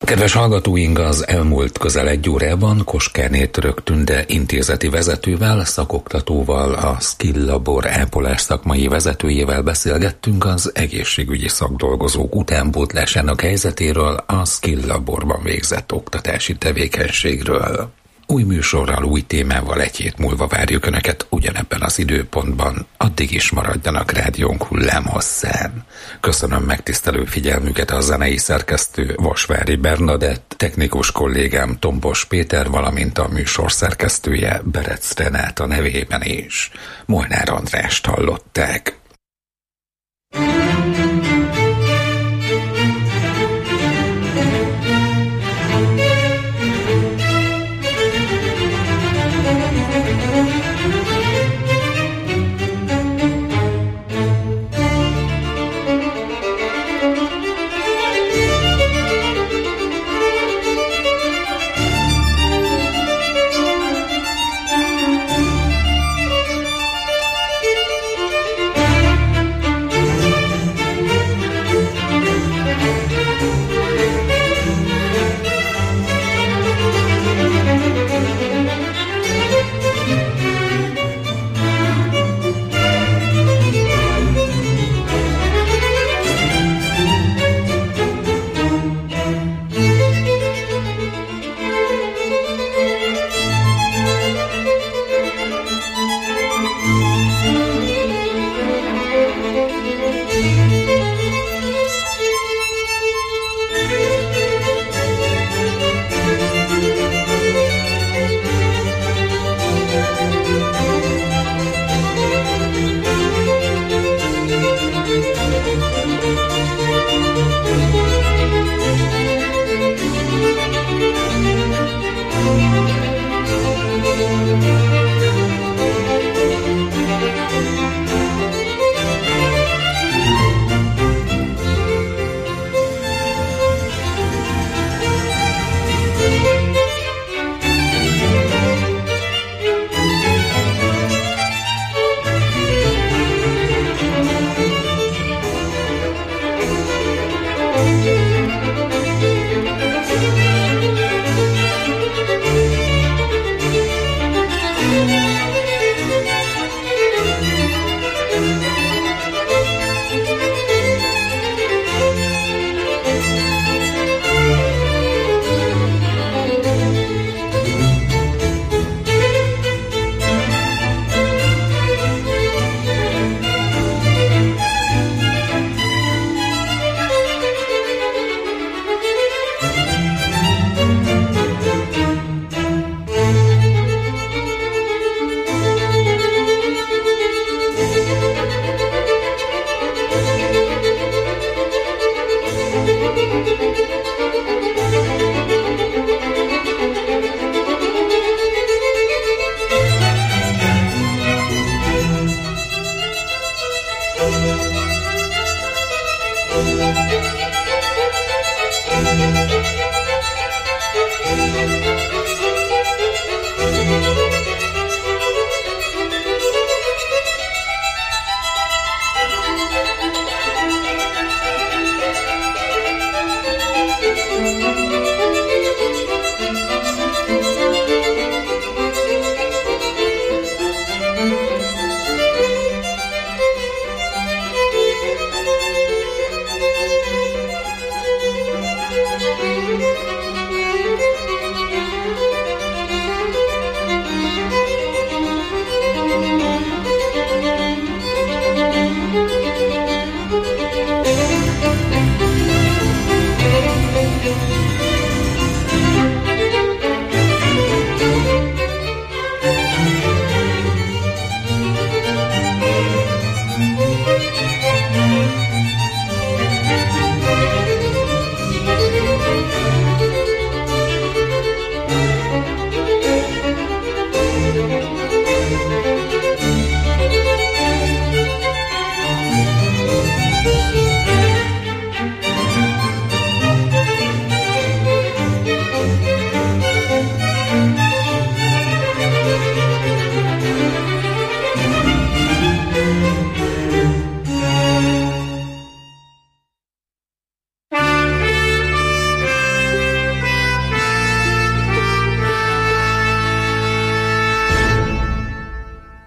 Kedves hallgatóink, az elmúlt közel egy órában Koskárné Török Tünde intézeti vezetővel, szakoktatóval, a Skill Labor ápolás szakmai vezetőjével beszélgettünk az egészségügyi szakdolgozók utánpótlásának helyzetéről, a Skill Laborban végzett oktatási tevékenységről. Új műsorral, új témával egy hét múlva várjuk Önöket ugyanebben az időpontban. Addig is maradjanak rádiónk hullámhosszán. Köszönöm megtisztelő figyelmüket a zenei szerkesztő Vasvári Bernadett, technikus kollégám Tombos Péter, valamint a műsor szerkesztője Berec Renáta nevében is. Molnár Andrást hallották.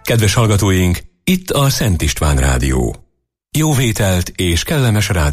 Kedves hallgatóink, itt a Szent István Rádió. Jó vételt és kellemes rádió.